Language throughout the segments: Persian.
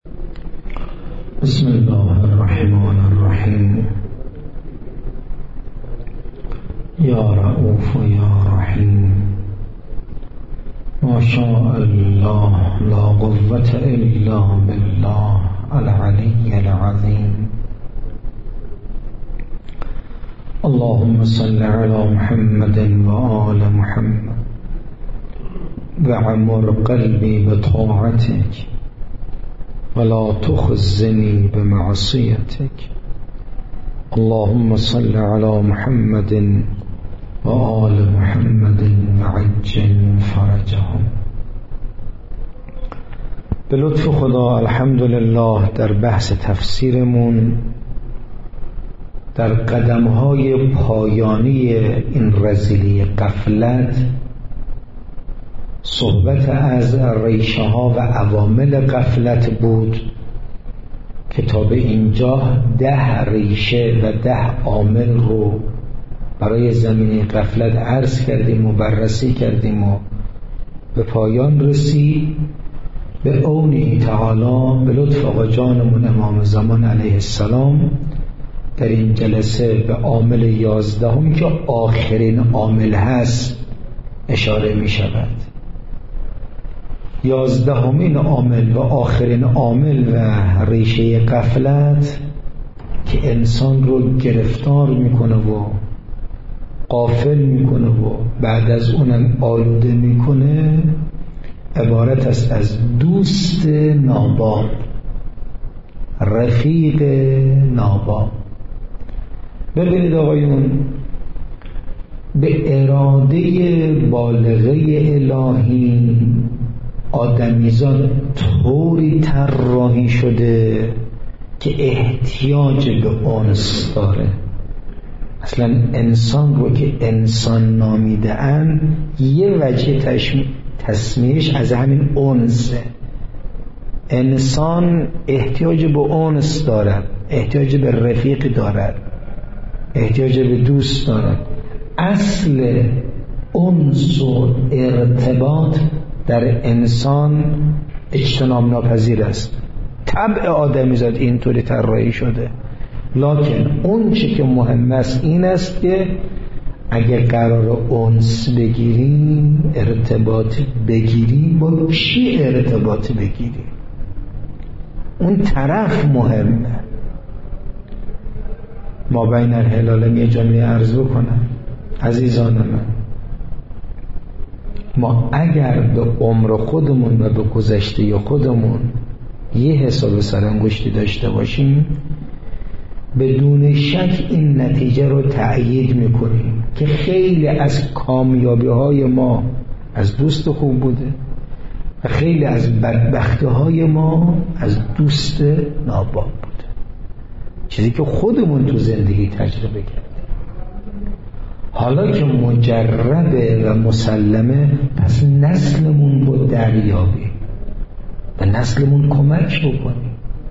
بسم الله الرحمن الرحیم. یا رؤوف یا رحیم. ما شاء الله لا قوة الا بالله العلی العظیم. اللهم صل على محمد و آل محمد وعمر قلبي بطاعتك ولا تخزني بمعصيتك. اللهم صل على محمد و آل محمد وعجل فرجهم. به لطف خدا الحمدلله در بحث تفسیرمون در قدمهای پایانی این رذیلی غفلت صحبت از ریشه ها و عوامل غفلت بود که تا به اینجا 10 ریشه و 10 عامل رو برای زمینه غفلت عرض کردیم و بررسی کردیم و به پایان رسید. به عونه تعالی به لطف آقا جانمون امام زمان علیه السلام در این جلسه به عامل 11 که آخرین عامل هست اشاره می شود. 11مین عامل و آخرین عامل و ریشه غفلت که انسان رو گرفتار میکنه و غافل میکنه و بعد از اونم آلوده میکنه عبارت است از دوست ناباب، رفیق ناباب. ببینید آقایون، به اراده بالغه الهی آدمیزاد طوری طراحی شده که احتیاج به انس داره. اصلا انسان رو که انسان نامیده ان یه وجه تسمیهش از همین انسه. انسان احتیاج به انس دارد، احتیاج به رفیق دارد، احتیاج به دوست دارد. اصل انس و ارتباط در انسان اجتناب ناپذیر است. طبع آدمیزاد اینطوری طراحی شده. لکن اون چه که مهم است این است که اگر قرار انس بگیری، ارتباط بگیری، با کی ارتباط بگیری؟ اون طرف مهمه. ما بین الهلالین یه جمله عرض بکنم عزیزان من، ما اگر به عمر خودمون و به گذشته خودمون یه حساب سرانگشتی داشته باشیم بدون شک این نتیجه رو تأیید میکنیم که خیلی از کامیابی های ما از دوست خوب بوده و خیلی از بدبختی های ما از دوست ناباب بوده، چیزی که خودمون تو زندگی تجربه کردیم. حالا که مجربه و مسلمه، پس نسلمون رو دریابی و نسلمون کمک بکنی.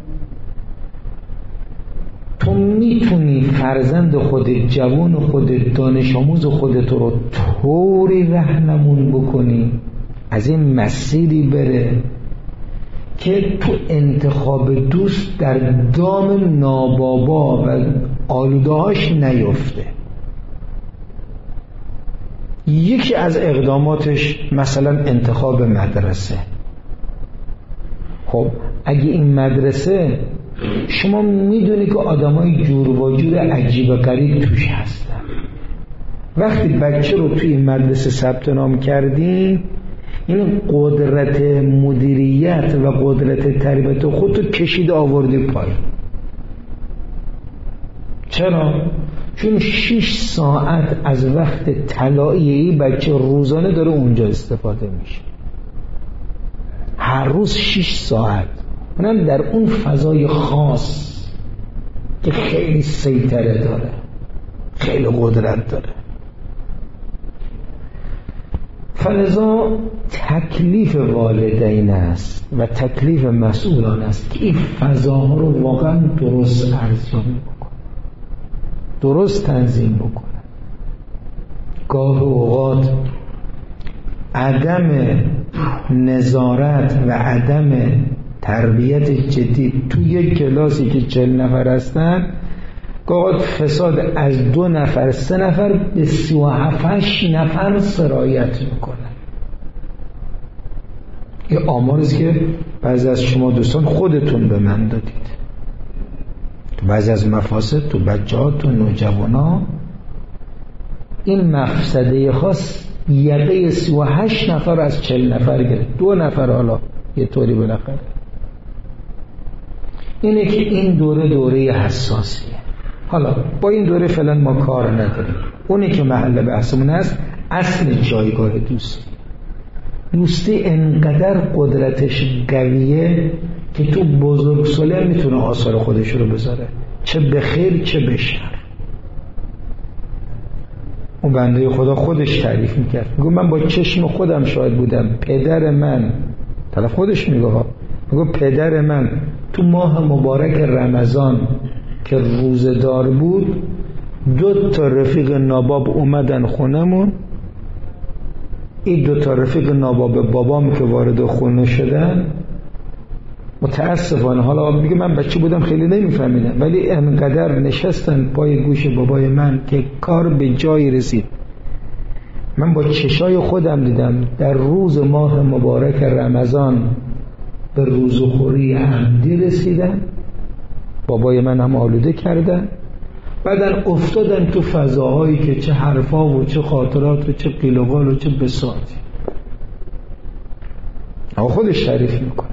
تو میتونی فرزند خودت، جوان خودت، دانش آموز خودت رو طوری رهنمون بکنی از این مسیری بره که تو انتخاب دوست در دام نابابا و آلودهاش نیفته. یکی از اقداماتش مثلا انتخاب مدرسه. خب اگه این مدرسه شما میدونی که آدمای جور و جور عجیب و غریب توش هستن، وقتی بچه رو توی این مدرسه ثبت نام کردی این قدرت مدیریت و قدرت تربیت خودتو کشیده آوردی پایین. چرا؟ چون 6 ساعت از وقت طلایی این بچه روزانه داره اونجا استفاده میشه، هر روز 6 ساعت، اونم در اون فضای خاص که خیلی سیطره داره، خیلی قدرت داره. فلذا تکلیف والدین است و تکلیف مسئولان است که این فضاها رو واقعا درست ارزیابی بکنن، درست تنظیم بکنن. گاه اوقات عدم نظارت و عدم تربیت جدی تو یک کلاسی که 40 نفر هستن گاهی فساد از 2 نفر 3 نفر به 37 نفر سرایت میکنه. یه آماریست که بعضی از شما دوستان خودتون به من دادید. تو بعضی از مفاسد تو بچه‌ها تو نوجوانا این مفسده خاص یقه 38 نفر از 40 نفر گرفت. 2 نفر حالا یه طوری بالاخره. اینه که این دوره حساسیه. حالا با این دوره فعلا ما کار نداریم. اونی که محل بحثمون است اصل جایگاه دوستی انقدر قدرتش قویه که تو بزرگسالی میتونه آثار خودش رو بذاره، چه به خیر چه به شر. اون بنده خدا خودش تعریف میکرد، میگه من با چشم خودم شاهد بودم پدر من، طرف خودش میگه پدر من تو ماه مبارک رمضان که روزدار بود 2 تا رفیق ناباب اومدن خونمون. این 2 تا رفیق ناباب بابام که وارد خونه شدن متاسفانه، حالا میگه من بچه بودم خیلی نمیفهمیدم، ولی انقدر نشستن پای گوش بابای من که کار به جایی رسید. من با چشای خودم دیدم در روز ماه مبارک رمضان به روزخوری عمدی رسیدن، بابای من هم آلوده کردن، بعدن افتادن تو فضاهایی که چه حرفا و چه خاطرات و چه قیل و قال و چه بساطی. اما خودش تعریف میکنه.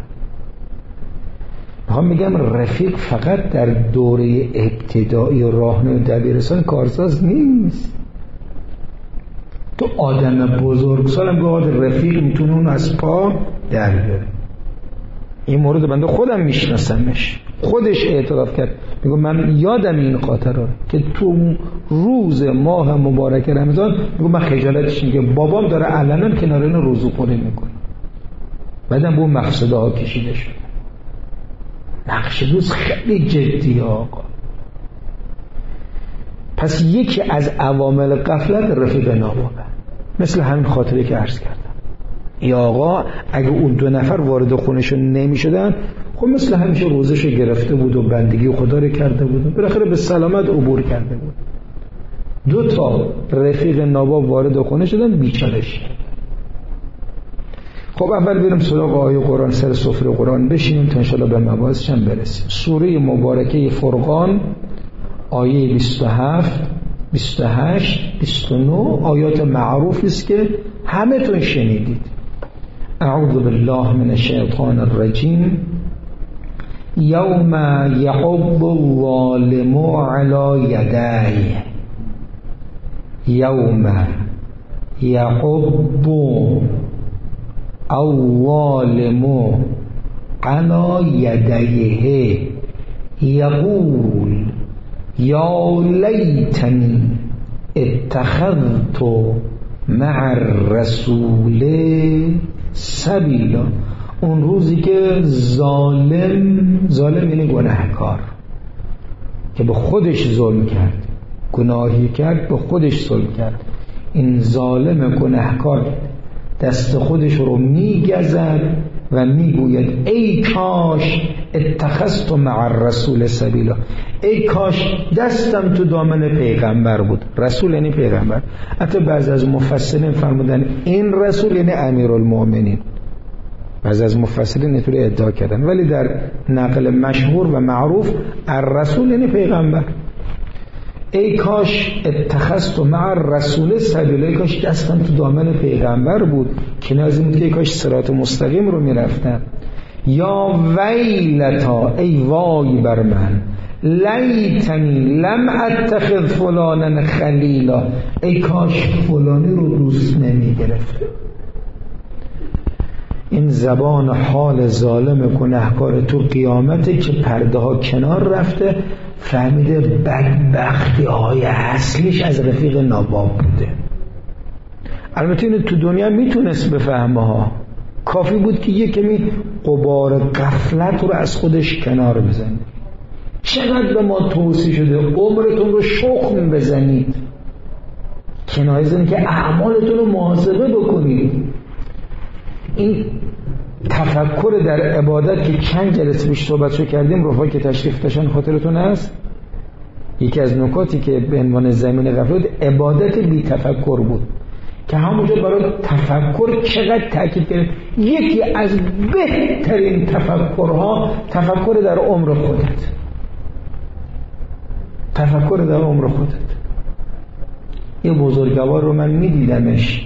میگم رفیق فقط در دوره ابتدایی و راهنمای و دبیرستان کارساز نیست. تو آدم بزرگسال هم گاهی رفیق میتونه اون از پا در بیاره. این مورد بنده خودم میشناسمش، خودش اعتراف کرد، میگه من یادم این خاطره که تو روز ماه مبارک رمضان میگه من خجالتش میگه بابام داره علنا کنار این روزخوری میکنه. بعدم به اون مقصده ها کشیده شد. نقش دوست خیلی جدیه آقا. پس یکی از عوامل غفلت رفیق نابابه، مثل همین خاطره که عرض کردم. یا آقا اگه اون 2 نفر وارد خونش نمی شدن، خب مثل همیشه روزش گرفته بود و بندگی خدا رو کرده بود، بالاخره به سلامت عبور کرده بود. 2 تا رفیق ناباب وارد خونه شدن، بیچاره‌اش. خب اول بریم سراغ آیه قرآن، سر سفره قرآن بشینیم تا انشاءالله به مباحثش هم برسیم. سوره مبارکه فرقان آیه 27 28 29 آیات معروفی است که همه تون شنیدید. اعوذ بالله من الشیطان الرجیم. یوم یعض الظالم علی یدیه. یوم یعض الظالم علی یدیه یقول یا لیتنی اتخذت مع الرسول سبیلا. اون روزی که ظالم یعنی گناهکار که به خودش ظلم کرد، گناهی کرد به خودش ظلم کرد، این ظالم گناهکار دست خودش رو میگزد و میگوید ای کاش اتخذت مع الرسول سبیلا، ای کاش دستم تو دامن پیغمبر بود. رسول یعنی پیغمبر. حتی بعضی از مفسرین فرمودن این رسول یعنی امیرالمؤمنین، بعضی از مفسرین اینطوری ادعا کردن، ولی در نقل مشهور و معروف الرسول یعنی پیغمبر. ای کاش اتخذت مع الرسول سبیلا، ای کاش دستم تو دامن پیغمبر بود که نازم بود که ای کاش صراط مستقیم رو میرفتم. یا ویلتا، ای وای بر من، لیتنی لم اتخذ فلانا خلیلا، ای کاش فلانی رو دوست نمی گرفت. این زبان حال ظالم گناهکار تو قیامته که پرده ها کنار رفته، فهمیده بدبختی های اصلیش از رفیق ناباب بوده. البته این تو دنیا میتونست بفهمه ها، کافی بود که یک کمی غبار غفلت رو از خودش کنار بزنید. چقدر به ما توصیه شده عمرتون رو شخم بزنید، کنایه زنید که اعمالتون رو محاسبه بکنید. این تفکر در عبادت که چند جلسه پیش صحبتشو کردیم، رفقا که تشریف داشتن خاطرتون هست، یکی از نکاتی که به عنوان زمین غفلت عبادت بی تفکر بود که همونجا برای تفکر چقدر تاکید کرد. یکی از بهترین تفکرها تفکر در عمر خودت، تفکر در عمر خودت. یه بزرگوار رو من میدیدمش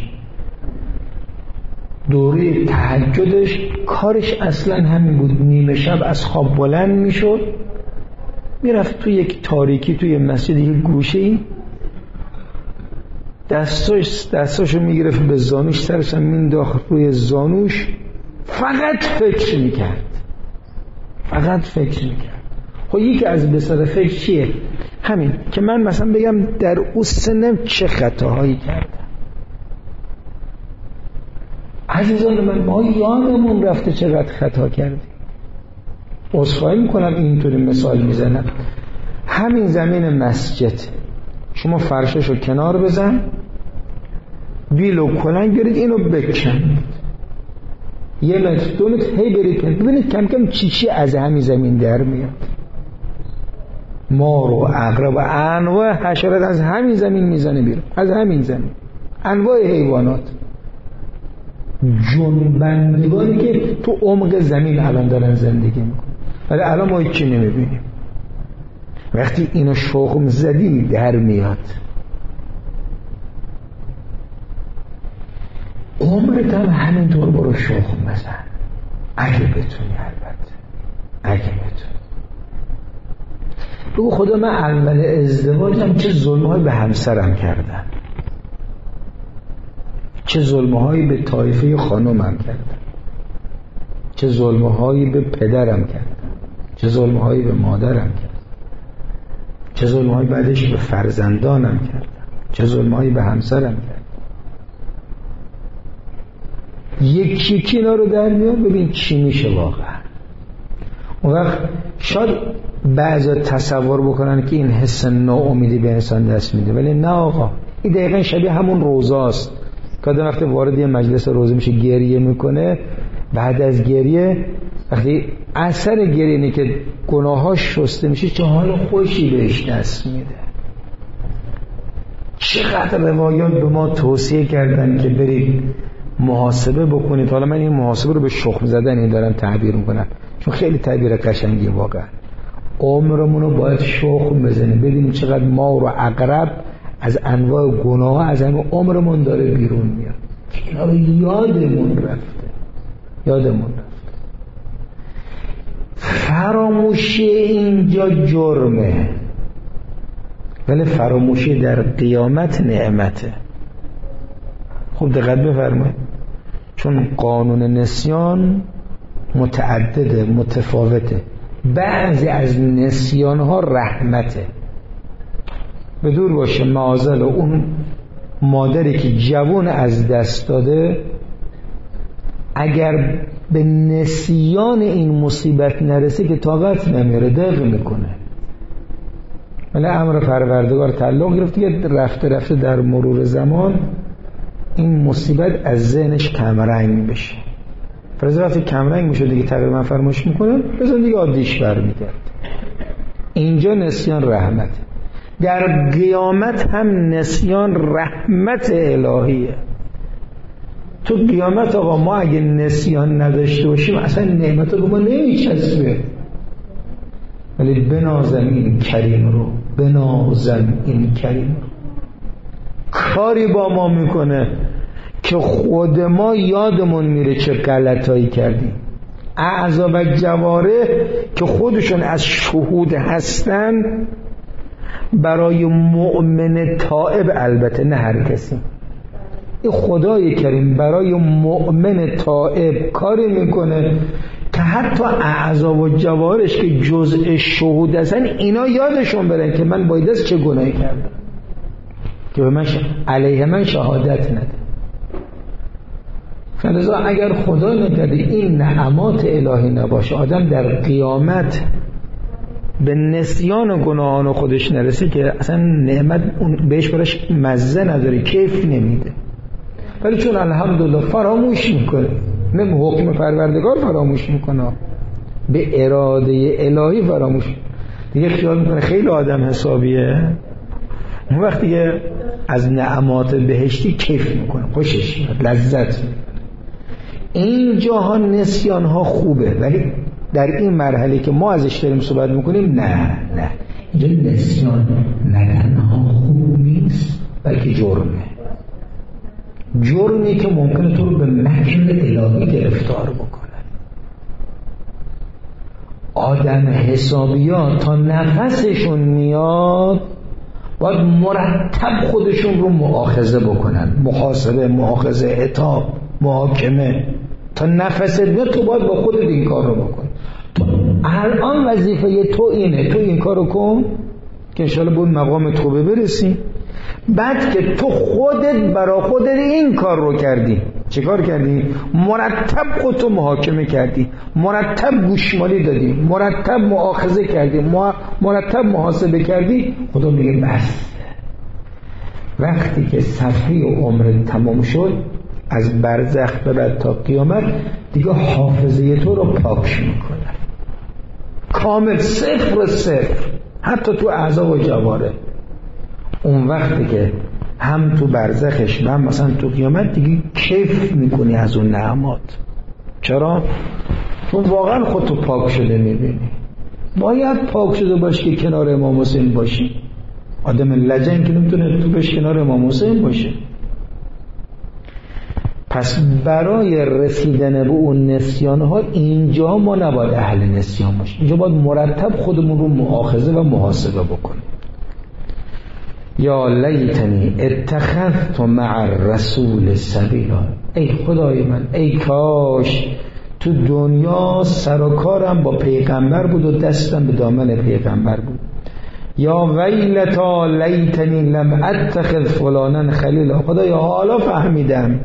دوره تهجدش کارش اصلا همین بود، نیمه شب از خواب بلند میشد میرفت تو یک تاریکی توی مسجد یک گوشه‌ای، دستاشو میگرفت به زانوش، سرش هم مینداخت روی زانوش، فقط فکر میکرد. خب یکی از بسیار فکر چیه؟ همین که من مثلا بگم در اون سنم چه خطاهایی کردم. عزیزان من، ما یادمون رفته چقدر خطا کردیم. عذرخواهی میکنم اینطوری مثال میزنم. همین زمین مسجد شما فرششو کنار بزن، بیل و کلنگ برید اینو بکنید، 1 متر 2 متر هی برید ببینید کم کم چی از همین زمین در میاد. مار و عقرب و انواع حشرات از همین زمین میزنه بیرون، از همین زمین، انواع حیوانات، جنبندگانی که تو عمق زمین الان دارن زندگی میکنن، ولی الان ما هیچی نمیبینیم. وقتی اینو شخم زدی در میاد. عمرت هم همینطور برو شخم بزن اگه بتونی، البته اگه بتونی. بگو خدا من عمل ازدواجم چه ظلم‌هایی به همسرم کردم، چه ظلم‌هایی به طایفه خانومم کردم، چه ظلم‌هایی به پدرم کردم، چه ظلم‌هایی به مادرم کردم، چه ظلم‌هایی بعدش به فرزندانم کردم، چه ظلم‌هایی به همسرم کردم. یکی اینا رو در میاد ببین چی میشه واقعا. اون وقت شاید بعضا تصور بکنن که این حس ناامیدی به انسان دست میده، ولی نه آقا، این دقیقا شبیه همون روزاست که آدم وقتی وارد یه مجلس روزه میشه گریه میکنه، بعد از گریه وقتی اثر گریه اینه که گناهاش شسته میشه، چه حال خوشی بهش دست میده. چقدر روایات به ما توصیه کردن که برید محاسبه بکنید. حالا من این محاسبه رو به شخم زدن این دارم تعبیر میکنم چون خیلی تعبیر قشنگی واقعا. عمرمون رو باید شخم بزنیم، ببینیم چقدر مار و عقرب از انواع گناه از همه عمرمون داره بیرون میاد. اینا رو یادمون رفته. فراموشی اینجا جرمه، ولی فراموشی در قیامت نعمته. خوب دقت بفرمایید، چون قانون نسیان متعدده، متفاوته. بعضی از نسیانها رحمته. به دور باشه معاذل اون مادری که جوان از دست داده اگر به نسیان این مصیبت نرسه که طاقت نمیاره، دق میکنه. ولی امر پروردگار تعلق گرفت که رفته در مرور زمان این مصیبت از ذهنش کمرنگ بشه. فرض کمرنگ میشه دیگه تقریبا فراموش میکنه، بذار دیگه عادیش برمیگرد. اینجا نسیان رحمت، در قیامت هم نسیان رحمت الهیه. تو قیامت آقا ما اگه نسیان نداشته باشیم اصلا نعمت رو ما نمیچسبه. ولی بنازم این کریم رو، کاری با ما میکنه که خود ما یادمون میره چه غلطایی کردیم. اعضا و جوارح که خودشون از شهود هستن برای مؤمن تائب، البته نه هر کسی، این خدای کریم برای مؤمن تائب کاری میکنه که حتی اعضا و جوارش که جزء شهود هستن اینا یادشون برن که من باید از چه گناهی کردم که به من علیه من شهادت نده. فلذا اگر خدا نکرده این نعمات الهی نباشه، آدم در قیامت به نسیان گناهان خودش نرسه که اصلا نعمت بهش براش مزه نداره، کیف نمیده. ولی چون الحمدلله فراموش میکنه، نه حکم پروردگار فراموش میکنه، به اراده الهی فراموش. دیگه خیال میکنه خیلی آدم حسابیه، اون وقتی که از نعمات بهشتی کیف میکنه، خوشش میاد، لذت میکنه. این جاها نسیان ها خوبه، ولی در این مرحله که ما ازش داریم صحبت میکنیم نه اینجا نسیان نه تنها خوب نیست بلکه جرمی که ممکنه تو رو به مکر الهی گرفتار بکنه. آدم حسابیات تا نفسشون میاد باید مرتب خودشون رو مؤاخذه بکنن، مؤاخذه، عتاب، محاکمه. تا نفست میاد تو باید با خودت این کار رو بکن. الان وظیفه تو اینه، تو این کار رو کن که انشاءالله به اون مقام توبه برسی. بعد که تو خودت برا خودت این کار رو کردی، چه کار کردی؟ مرتب خودتو محاکمه کردی، مرتب گوشمالی دادی، مرتب مؤاخذه کردی، مرتب محاسبه کردی. خدا میگه بس. وقتی که صفحه عمر تمام شد، از برزخ به بعد تا قیامت دیگه حافظه تو رو پاک میکنه کامل، صفر، حتی تو اعضا و جواره. اون وقتی که هم تو برزخش و هم مثلا تو قیامت دیگه کیف میکنی از اون نعمات. چرا؟ چون واقعا خودتو پاک شده میبینی. باید پاک شده باشی که کنار امام حسین باشی. آدم لجن که نمیتونه تو بش کنار امام حسین باشه. پس برای رسیدن به اون نسیانها اینجا ما نباید اهل نسیان باشیم. اینجا باید مرتب خودمون رو مؤاخذه و محاسبه بکنیم. یا لیتنی اتخذت مع الرسول سبیلا. ای خدای من، ای کاش تو دنیا سر و کارم با پیغمبر بود و دستم به دامن پیغمبر بود. یا ویلتا لیتنی لم اتخذ فلانا خلیلا. خدایا حالا فهمیدم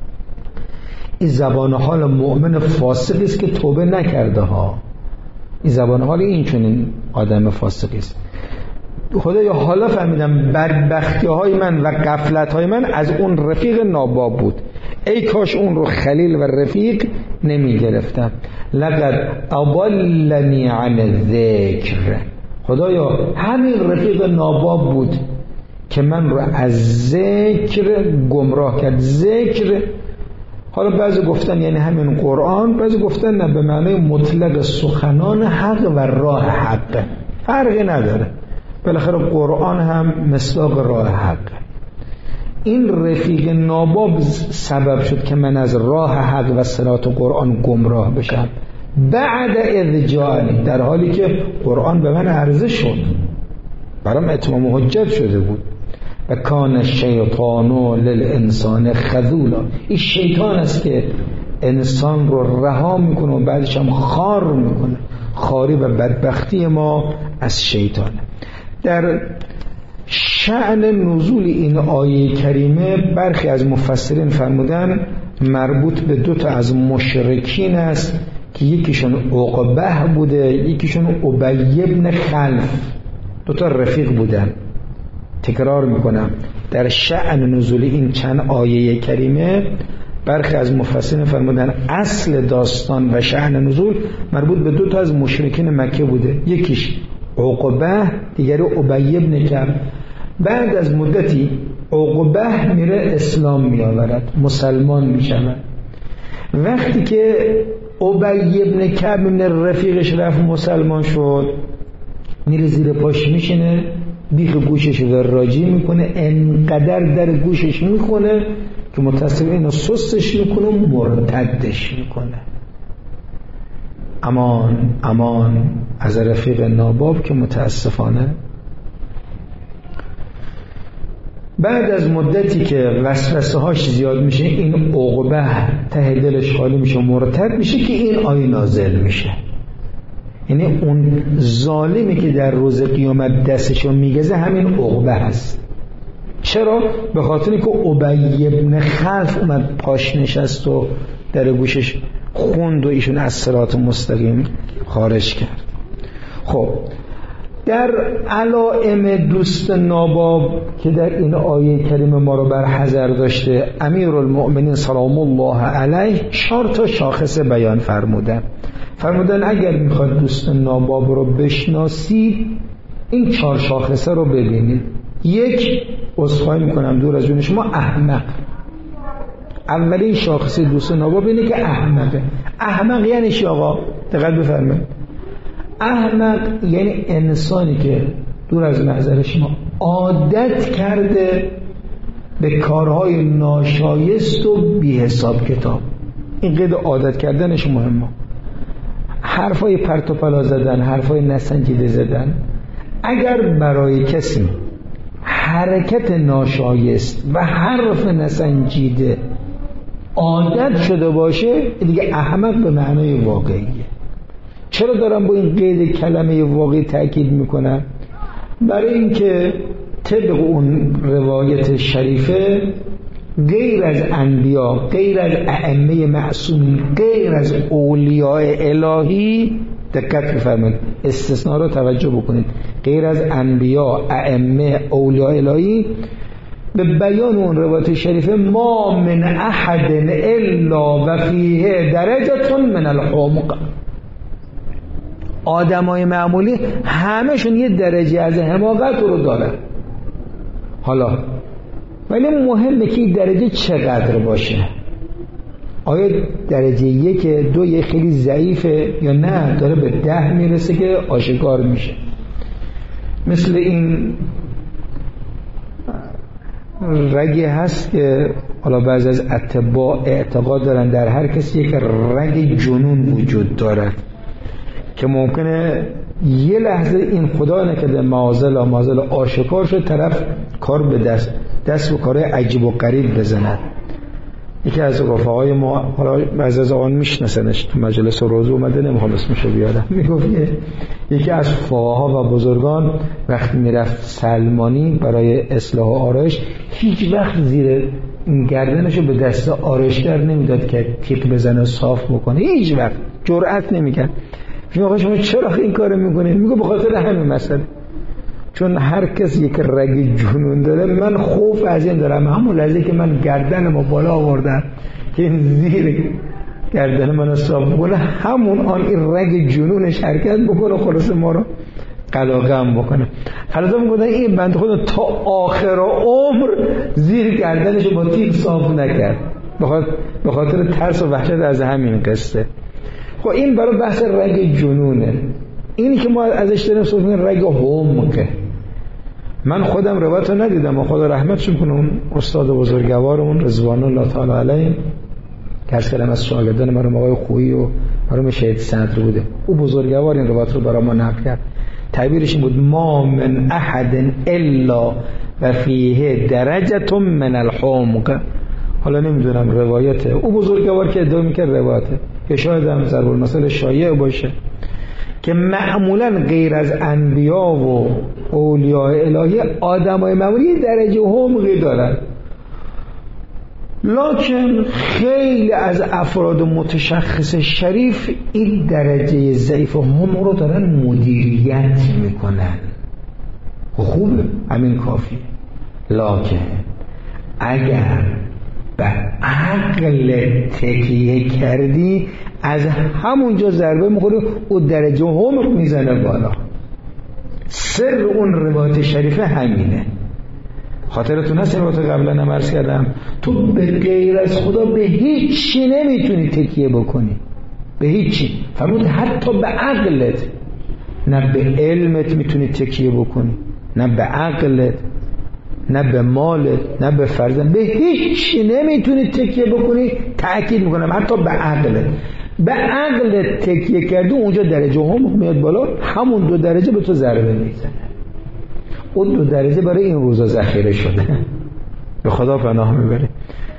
این زبان حال مؤمن فاسقی است که توبه نکرده ها. این زبان حال این چنین آدم فاسقی است. خدایا حالا فهمیدم بدبختی های من و غفلت های من از اون رفیق ناباب بود. ای کاش اون رو خلیل و رفیق نمی گرفتم. لقد اضلنی عن الذکر. خدایا همین رفیق ناباب بود که من رو از ذکر گمراه کرد. ذکر حالا بعضی گفتن یعنی همین قرآن، بعضی گفتن نه، به معنی مطلق سخنان حق و راه حق، فرقی نداره. بالاخره قرآن هم مصداق راه حق. این رفیق ناباب سبب شد که من از راه حق و صراط قرآن گمراه بشم بعد اذ جاءنی، در حالی که قرآن به من عرضه شد، برام اتمام حجت شده بود. و کان الشیطان للانسان خذولا. این شیطان است که انسان رو رها میکنه و بعدش هم خار میکنه. خاری و بدبختی ما از شیطانه. در شأن نزول این آیه کریمه برخی از مفسرین فرمودن مربوط به 2 از مشرکین است که یکیشون عقبه بوده، یکیشون ابی بن خلف. 2 رفیق بودن. تکرار میکنم، در شأن نزول این چند آیه کریمه برخی از مفسرین فرمودن اصل داستان و شأن نزول مربوط به 2 از مشرکین مکه بوده. یکیش عقبه، دیگری ابی بن کعب. بعد از مدتی عقبه میره اسلام میآورد، مسلمان میشود. وقتی که ابی بن کعب من رفیقش رفت مسلمان شد، میره زیر پاش میشینه، بیخ گوشش وراجی میکنه، انقدر در گوشش میکنه که متصل اینو سستش میکنه و مرتدش میکنه. امان امان از رفیق ناباب که متاسفانه بعد از مدتی که وسوسه هاش زیاد میشه، این عقبه ته دلش خالی میشه، مرتد میشه، که این آیه نازل میشه. یعنی اون ظالمی که در روز قیامت دستشو میگزه همین عقبه هست. چرا؟ به خاطری که ابی بن خلف اومد پاش نشست و در گوشش خوند و ایشون از صراط مستقیم خارج کرد. خب در علائم دوست ناباب که در این آیه کریمه ما رو بر حذر داشته امیرالمؤمنین سلام الله علیه 4 تا شاخص بیان فرمودن اگر میخواد دوست ناباب رو بشناسید این 4 شاخصه رو ببینید. 1 عذرخواهی میکنم دور از جون شما، احمق. اولین شاخص دوست ناباب اینه که احمقه. احمق یعنی چی آقا؟ دقت بفرمایید. احمق یعنی انسانی که دور از نظر شما عادت کرده به کارهای ناشایست و بی حساب کتاب. این قید عادت کردنش مهمه. حرفای پرت و پلا زدن، حرفای نسنجیده زدن. اگر برای کسی حرکت ناشایست و حرف نسنجیده عادت شده باشه دیگه احمق به معنای واقعیه. چرا دارم با این قید کلمه واقعی تأکید میکنم؟ برای اینکه طبق اون روایت شریفه غیر از انبیا، غیر از ائمه معصومین، غیر از اولیاء الهی، دقت بفرمایید استثناء رو توجه بکنید، غیر از انبیا، ائمه، اولیاء الهی، به بیان اون روایت شریفه ما من احد الا و فیه درجه من الحمق. آدمای معمولی همه‌شون یه درجه از حماقت رو دارن. حالا ولی مهمه که این درجه چقدر باشه. آیا درجه 1 2 یه خیلی ضعیفه یا نه داره به 10 میرسه که آشکار میشه؟ مثل این رگی هست که حالا بعضی از اتباع اعتقاد دارن در هر کسی یک رگ جنون وجود دارد که ممکنه یه لحظه این خدا نکرده معاذالله آشکار شد، طرف کار به دست و کارهای عجیب و غریب بزند. یکی از رفقای ما، حالا بعضی از آن میشناسنش، تو مجلس روزه اومده، نمیخوام اسمشو بیارم، میگفت یکی از فقها و بزرگان وقتی میرفت سلمانی برای اصلاح آرایش هیچ وقت زیر گردنشو به دست آرایشگر نمیداد که تیغ بزنه صاف بکنه، هیچ وقت جرئت نمیکرد. آقا شما چرا این کارو میکنید؟ میگه به خاطر همین مسئله، چون هر کس یک رگ جنون داره. من خوف از این دارم همون لحظه که من گردنمو بالا آوردم که این زیر گردن منو صاف بکنه، همون آن این رگ جنونش حرکت بکنه، خلاص ما رو قلاقم بکنه. حالا میگن این بنده خدا تا آخر عمر زیر گردنش با تیغ صاف نکرد به خاطر ترس و وحشت از همین قصه. خب این برای بحث رگ جنونه. اینی که ما ازش داریم صحبت می‌کنیم رگ حمقه. من خودم روایت رو ندیدم و خدا رحمتشون کنه اون استاد بزرگوارمون رضوان الله تعالی علیه که از کلم از شاگردان مرحوم آقای خویی و مرحوم شهید صدر بوده، او بزرگوار این روایت رو برای ما نقل کرد. تعبیرش این بود ما من احد الا و فیه درجه من الحمق. حالا نمیدونم روایته، او بزرگوار که ادعا میکنه روایته که شاید هم ضرب المثل شایع باشه که معمولا غیر از انبیا و اولیاء الهی آدمای معمولی درجه حمقی دارن، لکن خیلی از افراد متشخص شریف این درجه ضعیف و حمق رو دارن مدیریت میکنن. خوبه، همین کافیه. لکن اگر به عقل تکیه کردی از همونجا ضربه میخوری و درجه حمق میزنه بالا. سر اون روایت شریفه همینه. خاطرتون هست روایت قبلا هم عرض کردم تو به غیر از خدا به هیچ چی نمیتونی تکیه بکنی، به هیچ چی. فرمود حتی به عقلت، نه به علمت میتونی تکیه بکنی، نه به عقلت، نه به مالت، نه به فرزند، به هیچ چی نمیتونی تکیه بکنی. تأکید میکنم حتی به عقلت. به عقلت تکیه کردی اونجا درجه حمق میاد بالا، همون 2 درجه به تو ضربه میزنه. اون 2 درجه برای این روزا ذخیره شده. به خدا پناه میبره.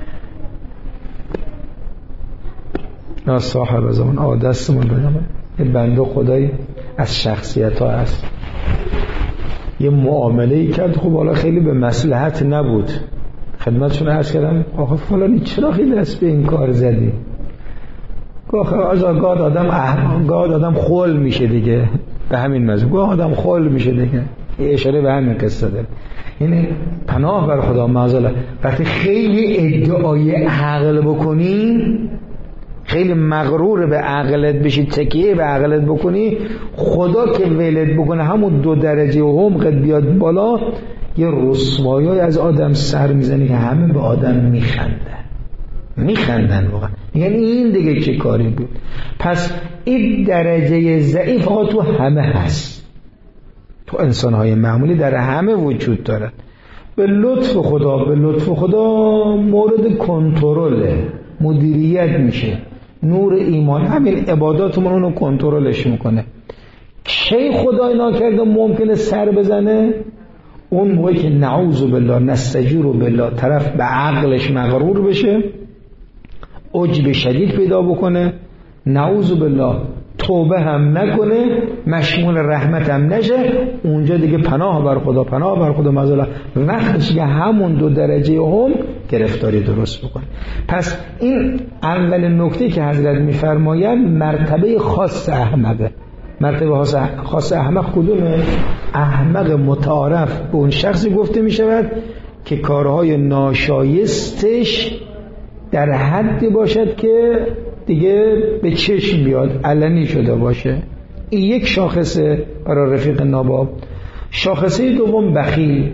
نه صاحب زمان دستمون بدم یه بنده خدایی از شخصیت ها هست، یه معامله‌ای کرد، خب حالا خیلی به مصلحت نبود. خدمتشون عرض کردم آخه فلانی چرا خیلی دست به این کار زدی؟ آخه گاد آدم خول میشه دیگه. به همین مزه گوه آدم خال میشه دیگه. اشاره به همین قصه داره. یعنی پناه بر خدا معاذالله. وقتی خیلی ادعای عقل بکنی، خیلی مغرور به عقلت بشی، تکیه به عقلت بکنی، خدا که ولت بکنه همون 2 درجه عمقت بیاد بالا، یه رسوایی از آدم سر میزنه که همه به آدم میخندن واقعا. یعنی این دیگه چه کاری بود؟ پس این درجه ضعیف ها تو همه هست، تو انسان‌های معمولی در همه وجود دارد. به لطف خدا مورد کنترل، مدیریت میشه. نور ایمان همین عباداتمون اونو کنترلش میکنه. کی خدای ناکرده ممکنه سر بزنه؟ اون موقعی که نعوذ بالله نستجیر بالله طرف به عقلش مغرور بشه، عجب شدید پیدا بکنه، نعوذ بالله توبه هم نکنه، مشمول رحمت هم نشه، اونجا دیگه پناه بر خدا معاذالله. وقتش که همون 2 درجه هم گرفتاری درست بکنه. پس این اول نکته که حضرت میفرمایند مرتبه خاص احمقه. مرتبه خاص احمق کدومه؟ احمق متعارف به اون شخصی گفته می شود که کارهای ناشایستش در حدی باشد که دیگه به چشم بیاد، علنی شده باشه. این یک شاخصه برای رفیق ناباب. شاخصه دوم بخیل،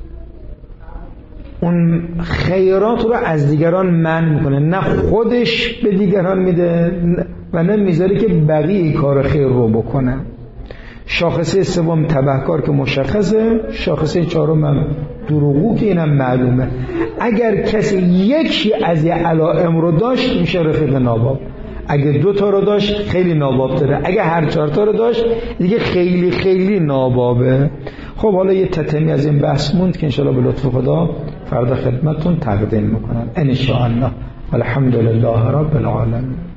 اون خیرات رو از دیگران منع میکنه، نه خودش به دیگران میده و نه میذاره که بقیه کار خیر رو بکنن. شاخصه سوم تبهکار که مشخصه. شاخصه چهارم هم دروغگو که اینم معلومه. اگر کسی یکی از این علائم رو داشت میشه رفیق ناباب. اگه 2 تا رو داشت خیلی ناباب داره، اگه هر 4 تا رو داشت دیگه خیلی خیلی نابابه. خب حالا یه تتمی از این بحث موند که انشاءالله به لطف خدا فردا خدمتتون تقدیم میکنم ان شاء الله. الحمدلله رب العالمین.